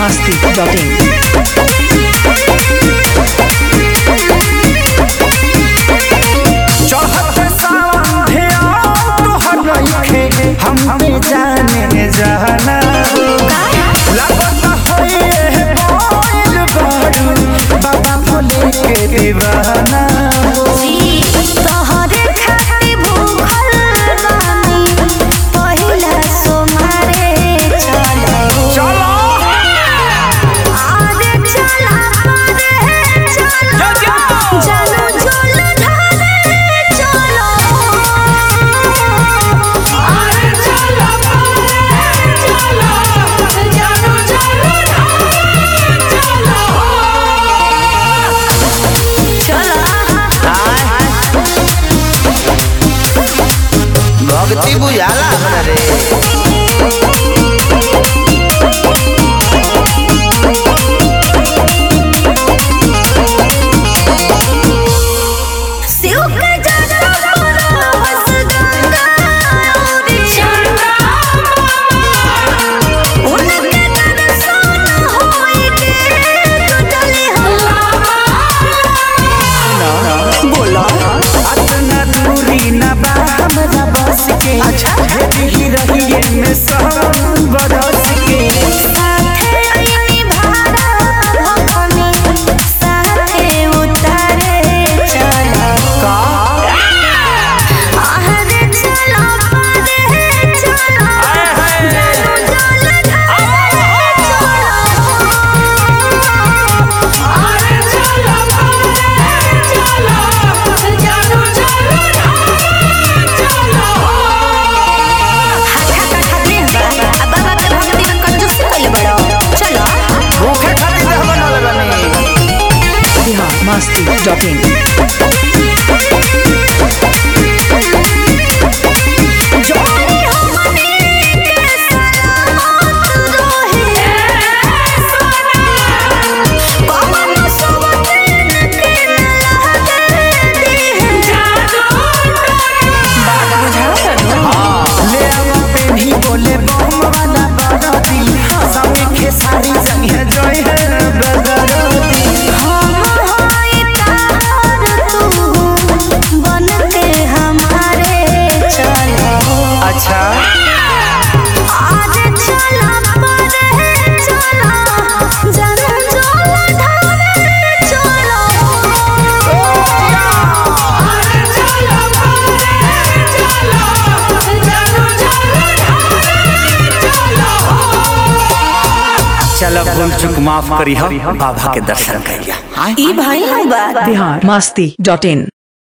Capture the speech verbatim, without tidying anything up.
Masti dot in. हम पे जाने जाना लगता है बोल बारू बाबा भोले के दीवाना तोहरे खातिर भूखल बानी पहिला सोमारे चलो चलो आगे चला पारे चलो चलो चलो धारे चलो आगे चला पारे चलो चलो चलो धारे चलो भक्ति बुझाला हमरा रे। शिव के जाता पूरा बस गंगा और चंदा उनके दर्शन होई के टूटले बोला अतना दूरी ना बा हमरा बस के ही रहिए में सब बरस के साथे आईनी भाड़ा भगनी साथे उतारे चला का आहरे चला पारे चला जानो जल धारे चला आहरे चला पारे चला जानो जल धारे चला हाथा काठा देह बा आ बाबा के भक्ति में कंजूसी कइले बड़ो चलो भूखे खातिर देह बनल बनी बिहार मस्ती डॉट इन। जोनी हमनी के सलामत रहे सोना पवन सुवतन के लहके दी जादू बात बुझाता ले आवा पेन्ही बोले बम वाला बाराती समी खेसारी जंग है जोई है बदरती हम होई तार तू बन के हमारे चलो अच्छा आज चला पारे चला जानो चला धारे चलो आज चला पारे चला जानो चला धारे चलो चलो भूल चुक माफ करी हम बाबा के दर्शन करिया ई भाई बात बिहार मस्ती डॉट इन।